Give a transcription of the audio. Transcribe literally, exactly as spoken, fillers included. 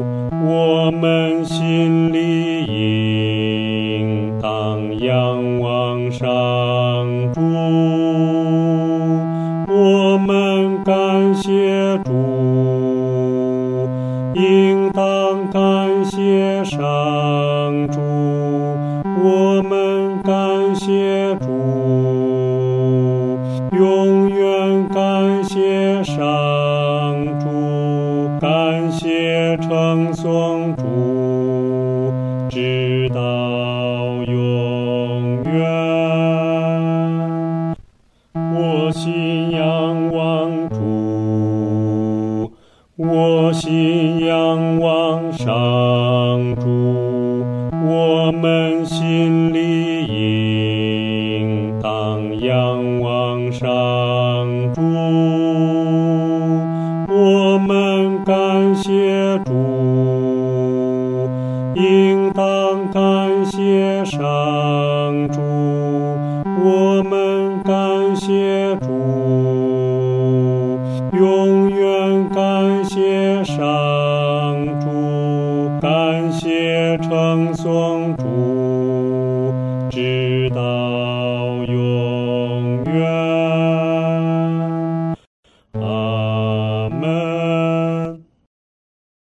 我们心里应当仰望上主，我们感谢主，应当感谢上主，我们感谢主，永远感谢上主，感谢称颂主，直到永远。我心仰望主，我心仰望上主，我们心里应当仰望上主，我们感谢主，应当感谢上主，我们感谢主，永远感谢上主，感谢称颂主，直到永远。